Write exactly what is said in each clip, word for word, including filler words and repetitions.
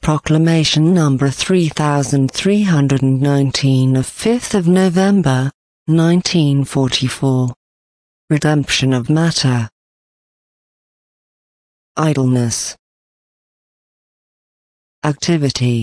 Proclamation number three thousand three hundred nineteen of fifth of November, nineteen forty-four. Redemption of matter. Idleness. Activity.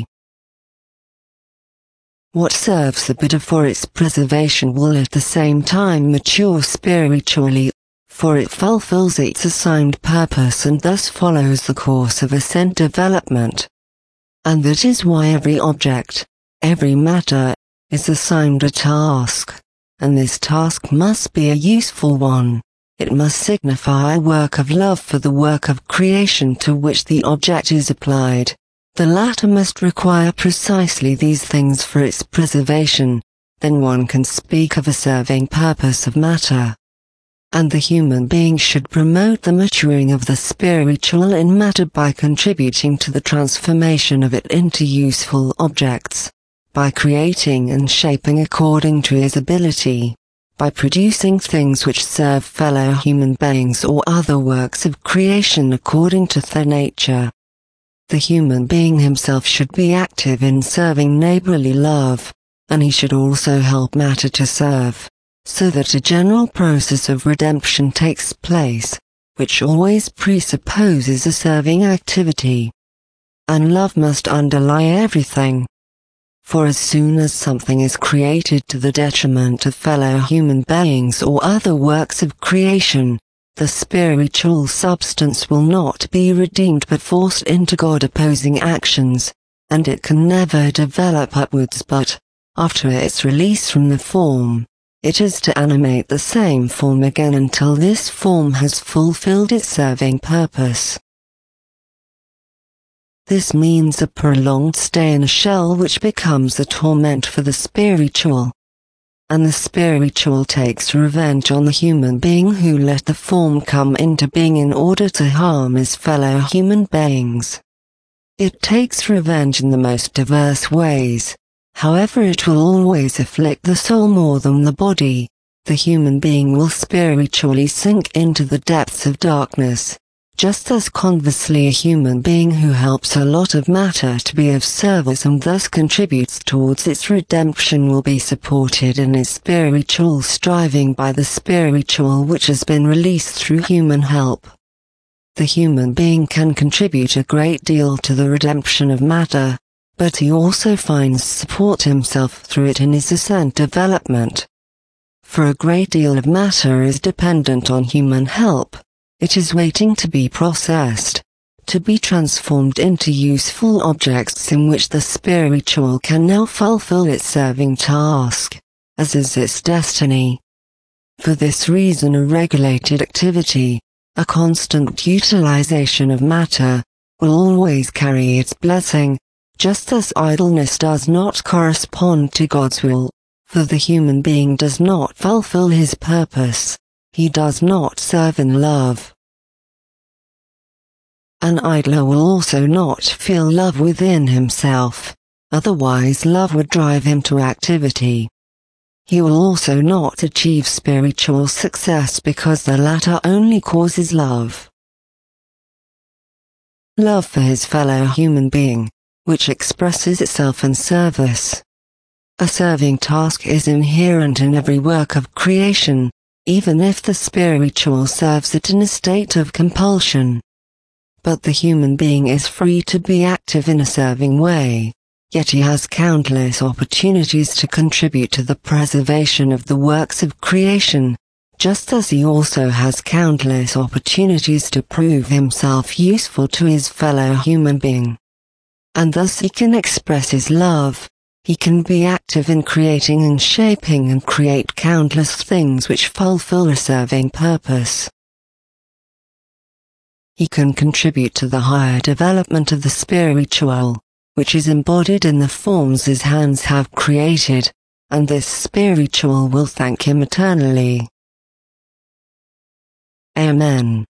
What serves the bidder for its preservation will at the same time mature spiritually, for it fulfills its assigned purpose and thus follows the course of ascent development. And that is why every object, every matter, is assigned a task, and this task must be a useful one. It must signify a work of love for the work of creation to which the object is applied. The latter must require precisely these things for its preservation, then one can speak of a serving purpose of matter. And the human being should promote the maturing of the spiritual in matter by contributing to the transformation of it into useful objects, by creating and shaping according to his ability, by producing things which serve fellow human beings or other works of creation according to their nature. The human being himself should be active in serving neighborly love, and he should also help matter to serve, so that a general process of redemption takes place, which always presupposes a serving activity. And love must underlie everything. For as soon as something is created to the detriment of fellow human beings or other works of creation, the spiritual substance will not be redeemed but forced into God-opposing actions, and it can never develop upwards but, after its release from the form, it is to animate the same form again until this form has fulfilled its serving purpose. This means a prolonged stay in a shell which becomes a torment for the spiritual. And the spiritual takes revenge on the human being who let the form come into being in order to harm his fellow human beings. It takes revenge in the most diverse ways. However, it will always afflict the soul more than the body. The human being will spiritually sink into the depths of darkness, just as conversely a human being who helps a lot of matter to be of service and thus contributes towards its redemption will be supported in his spiritual striving by the spiritual which has been released through human help. The human being can contribute a great deal to the redemption of matter, but he also finds support himself through it in his ascent development. For a great deal of matter is dependent on human help. It is waiting to be processed, to be transformed into useful objects in which the spiritual can now fulfill its serving task, as is its destiny. For this reason a regulated activity, a constant utilization of matter, will always carry its blessing, just as idleness does not correspond to God's will, for the human being does not fulfill his purpose, he does not serve in love. An idler will also not feel love within himself, otherwise love would drive him to activity. He will also not achieve spiritual success because the latter only causes love. Love for his fellow human being, which expresses itself in service. A serving task is inherent in every work of creation, even if the spiritual serves it in a state of compulsion. But the human being is free to be active in a serving way, yet he has countless opportunities to contribute to the preservation of the works of creation, just as he also has countless opportunities to prove himself useful to his fellow human being. And thus he can express his love, he can be active in creating and shaping and create countless things which fulfill a serving purpose. He can contribute to the higher development of the spiritual, which is embodied in the forms his hands have created, and this spiritual will thank him eternally. Amen.